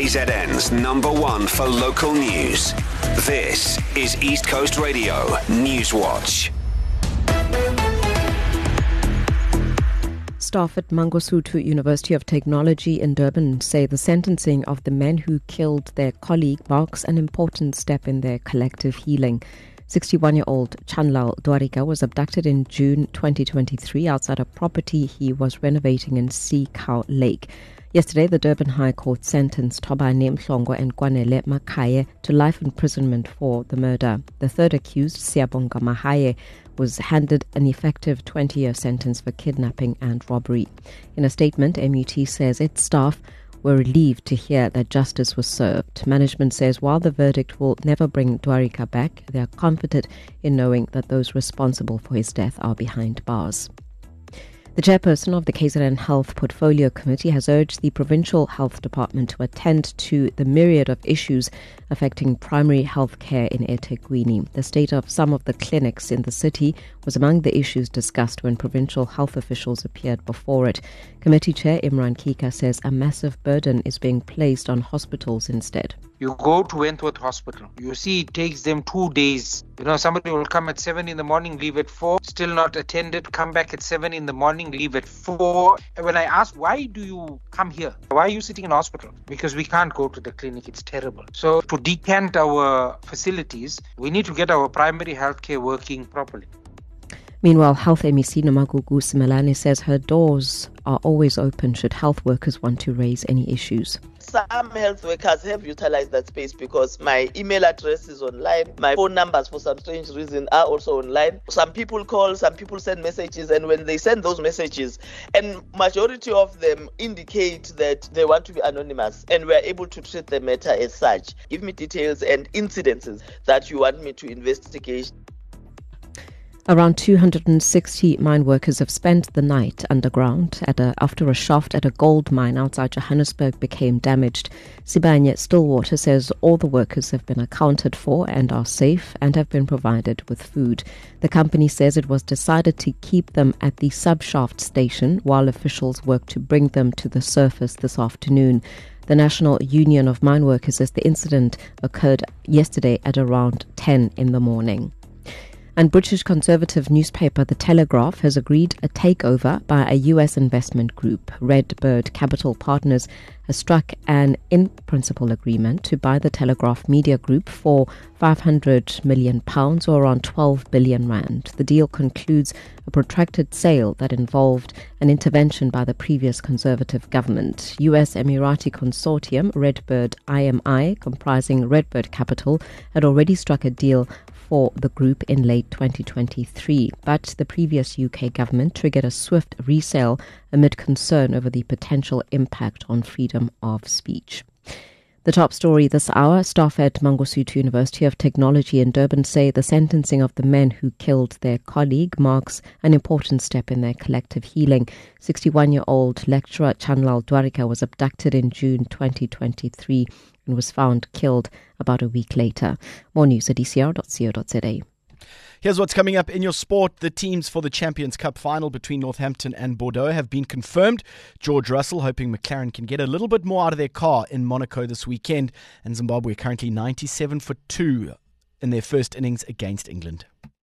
KZN's number one for local news. This is East Coast Radio News Watch. Staff at Mangosuthu University of Technology in Durban say the sentencing of the men who killed their colleague marks an important step in their collective healing. 61-year-old Chanlal Dwarika was abducted in June 2023 outside a property he was renovating in Sea Cow Lake. Yesterday, the Durban High Court sentenced Thobane Mhlongo and Kwanele Makaye to life imprisonment for the murder. The third accused, Siyabonga Mahaye, was handed an effective 20-year sentence for kidnapping and robbery. In a statement, MUT says its staff were relieved to hear that justice was served. Management says while the verdict will never bring Dwarika back, they are comforted in knowing that those responsible for his death are behind bars. The chairperson of the KZN Health Portfolio Committee has urged the Provincial Health Department to attend to the myriad of issues affecting primary health care in eThekwini. The state of some of the clinics in the city was among the issues discussed when provincial health officials appeared before it. Committee Chair Imran Kika says a massive burden is being placed on hospitals instead. You go to Wentworth Hospital, you see it takes them 2 days. Somebody will come at 7 in the morning, leave at 4, still not attended, come back at 7 in the morning, leave at 4. And when I ask, why do you come here? Why are you sitting in hospital? Because we can't go to the clinic, it's terrible. So to decant our facilities, we need to get our primary healthcare working properly. Meanwhile, Health MEC Nomagugu Simelane says her doors are always open should health workers want to raise any issues. Some health workers have utilized that space because my email address is online. My phone numbers, for some strange reason, are also online. Some people call, some people send messages, and when they send those messages, and majority of them indicate that they want to be anonymous, and we're able to treat the matter as such. Give me details and incidences that you want me to investigate. Around 260 mine workers have spent the night underground after a shaft at a gold mine outside Johannesburg became damaged. Sibanye Stillwater says all the workers have been accounted for and are safe and have been provided with food. The company says it was decided to keep them at the subshaft station while officials work to bring them to the surface this afternoon. The National Union of Mine Workers says the incident occurred yesterday at around 10 in the morning. And British conservative newspaper The Telegraph has agreed a takeover by a US investment group. Redbird Capital Partners has struck an in-principle agreement to buy the Telegraph Media Group for £500 million or around 12 billion rand. The deal concludes a protracted sale that involved an intervention by the previous conservative government. US Emirati consortium Redbird IMI, comprising Redbird Capital, had already struck a deal for the group in late 2023, but the previous UK government triggered a swift resale amid concern over the potential impact on freedom of speech. The top story this hour, staff at Mangosuthu University of Technology in Durban say the sentencing of the men who killed their colleague marks an important step in their collective healing. 61-year-old lecturer Chanlal Dwarika was abducted in June 2023 and was found killed about a week later. More news at ecr.co.za. Here's what's coming up in your sport. The teams for the Champions Cup final between Northampton and Bordeaux have been confirmed. George Russell hoping McLaren can get a little bit more out of their car in Monaco this weekend. And Zimbabwe currently 97 for 2 in their first innings against England.